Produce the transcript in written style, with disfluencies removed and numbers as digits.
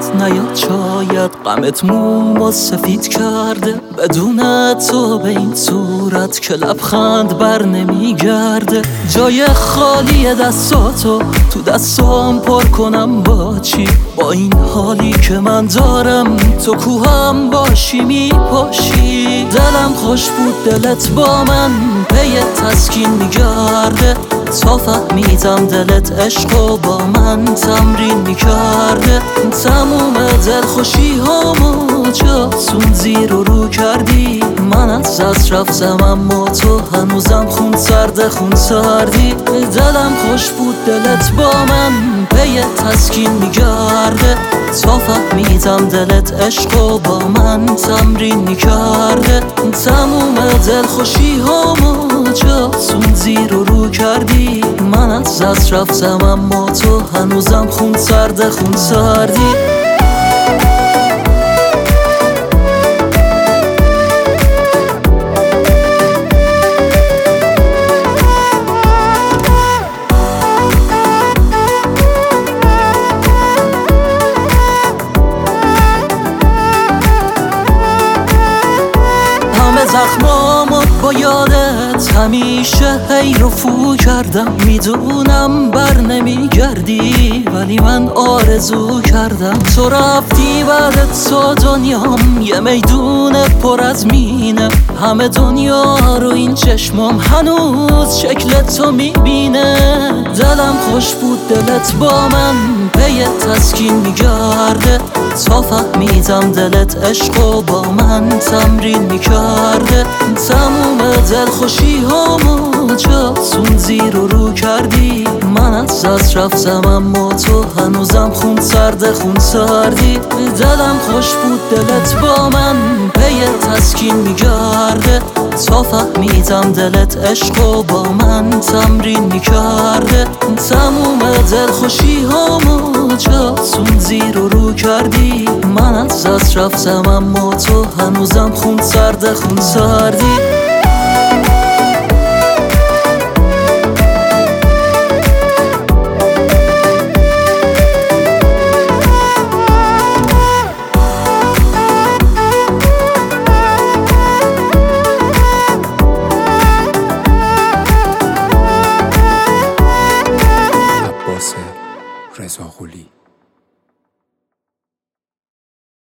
نیاد شاید غمت مومو سفید کرده. بدون تو به این صورت که لبخند بر نمیگرده. جای خالی دستاتو تو دستام پر کنم با چی؟ با این حالی که من دارم تو کوهم باشی میپاشی. دلم خوش بود دلت با من پی تسکین میگرده. تا فهمیدم دلت عشق و با من تمرین میکرده. تموم دل خوشی هامو جاتون زیر و رو کردی. من از دست رفتم اما تو هنوزم خون سردی. دلم خوش بود دلت با من پی تسکین میگرده. تا فهمیدم دلت عشق و با من تمرین میکرده. تموم دل خوشی هامو جاتون زیر و رو کردی. من از دست رفتم اما تو هنوزم خون سردی. زخمامو با یادت همیشه هی رفو کردم. میدونم بر نمیگردی ولی من آرزو کردم. تو رفتی بعدت تو دنیام یه میدون پر از مینه. همه دنیا رو این چشمام هنوز شکل تو میبینه. دلم خوش بود دلت با من پی تسکین میگرده. تا فهمیدم دلت عشق و با من تمرین میکرده. تموم دل خوشی هامو جاتون زیر و رو کردی. من از دست رفتم اما تو هنوزم خون سردی. دلم خوش بود دلت با من پی تسکین میگرده. تا فهمیدم دلت عشق و با من تمرین میکرده. تموم دل خوشی هامو جاتون زیر و رو کردی. من از دست رفتم اما تو هنوزم خون سردی.